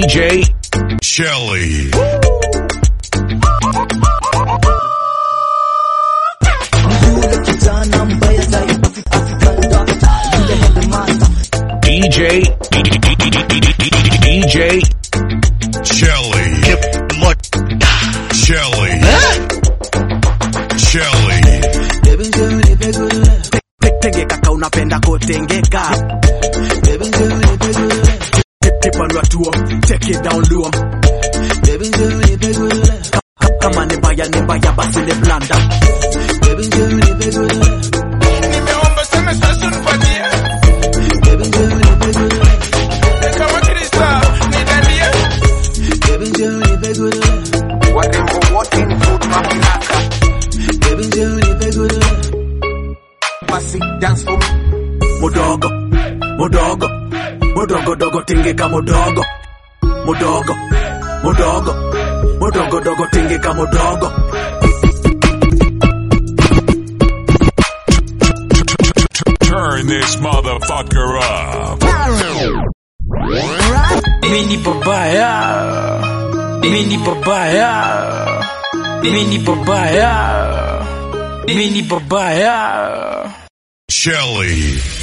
DJ Shelly. DJ Shelly. Shelly. Shelly. Tenge kaka unapenda kotengeka. Tipanwa tuo, take it down low. Kama ni mbaya basi ni blanda. Nimeomba sana sasa unipatie. Kama Krista, nidalia. Whatever walking food mapinaka. Basi dance for me. Modogo dogo tingeka modogo. Modogo dogo tingeka modogo. Turn this motherfucker up. Mini babaya. Shelly.